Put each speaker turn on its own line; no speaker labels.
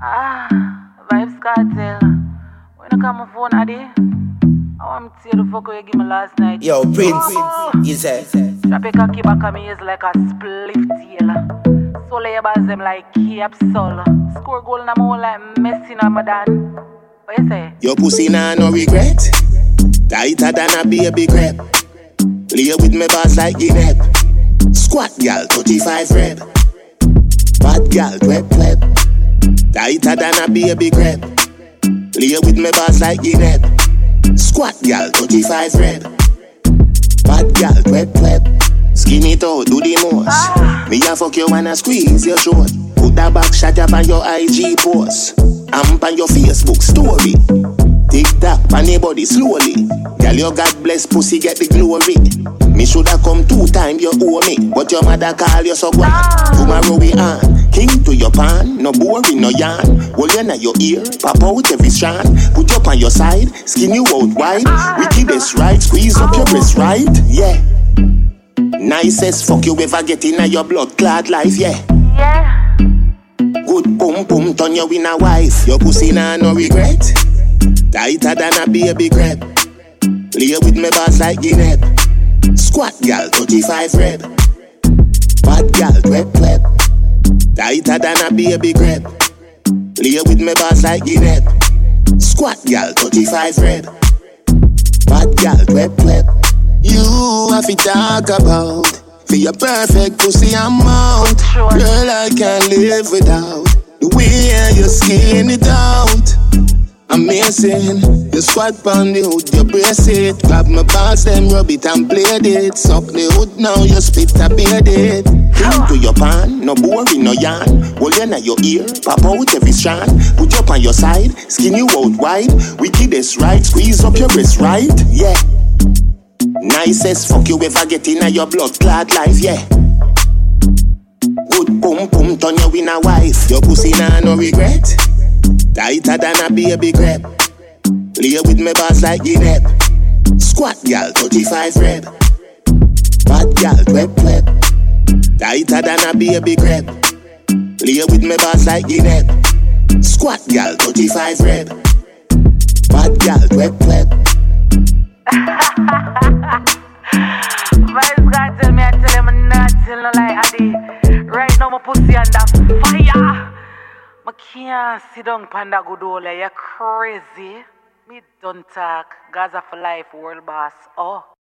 Vibes Cartel. When I come on phone, Addy, I want to see the fuck you give me last night.
Yo, Prince, you say.
Drop a cocky back on me is like a spliff tail. So lay about them like capsule. Score goal na more like Messi na Madan. What you say?
Your pussy nah no regret. Tighter than a baby crab. Play with me bars like Guinea. Squat gal, 35 rep. Bad gal, web. Tighter than a baby crab. Play with me bars like Guinea. Squat gal, 35 rep. Bad gal, web. Skin it out, do the most. Me a fuck you wanna squeeze your throat. Put that back shot up on your IG post. Amp on your Facebook story. Tick tock on your body slowly. Girl, your God bless pussy get the glory. Me shoulda come 2 times you owe me, but your mother call you so good. Tomorrow we on. King to your pan, no boring, no yarn. Hold you na your ear, pop out every strand. Put you up on your side, skin you out wide. Wickedest right, squeeze up your breast right, yeah. Nicest fuck you ever get in your blood clad life, yeah. Good boom, turn you in a wife. Your pussy nah no regret. Tighter than a baby crab. Play with me bars like Guinea. Squat gal, 35 rep. Bad gal, web. Tighter than a baby crab. Play with me bars like Guinea. Squat gal, 35 rep. Bad gal, web. You have to talk about for your perfect pussy amount. Girl, I can't live without the way you skin it out. Amazing, you squat on the hood, you brace it. Grab my balls, then rub it and blade it. Suck the hood now, you spit a beard it. King to your pan, no boring, no yarn. Hold you na your ear, pop out every strand. Put you up on your side, skin you out wide. Wickedest right, squeeze up your wrist right, yeah. Nicest fuck you ever get in your blood clad life, yeah. Good boom, turn you in a wife. Your pussy nah no regret. Tighter than a baby crab. Play with me bars like Guinea. Squat gal, 35 rep. Bad gal, web. Tighter than a baby crab. Play with me bars like Guinea. Squat gal, 35 rep. Bad gal, web.
Vibes Cartel, me I tell him nothing no like Addy. Right now my pussy under fire. I can't sit down panda good old, you crazy. Me don't talk. Gaza for life, world boss. Oh.